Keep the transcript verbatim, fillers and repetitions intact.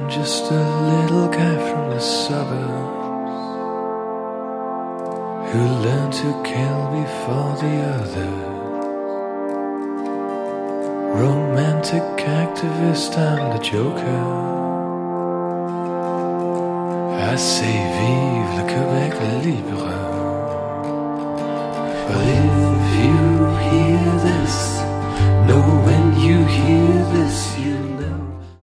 just a little guy from the suburbs who learned to kill before the others. Romantic activist, I'm the Joker. I say vive le Québec libre.